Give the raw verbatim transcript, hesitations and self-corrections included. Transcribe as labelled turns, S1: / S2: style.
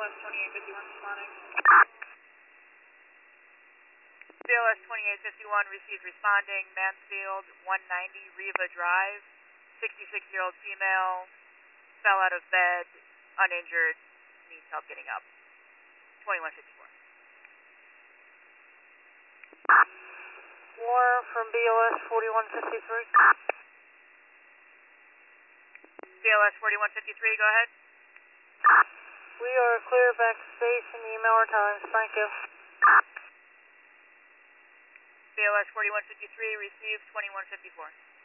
S1: S twenty-eight fifty-one responding.
S2: B L S twenty-eight fifty-one received responding, Mansfield, one ninety Riva Drive, sixty-six-year-old female, fell out of bed, uninjured, needs help getting up. twenty-one fifty-four.
S1: More from B L S forty-one fifty-three.
S2: B L S forty-one fifty-three, go ahead.
S1: We are clear back to station. Email our times. Thank you.
S2: B L S forty-one fifty-three received twenty-one fifty-four.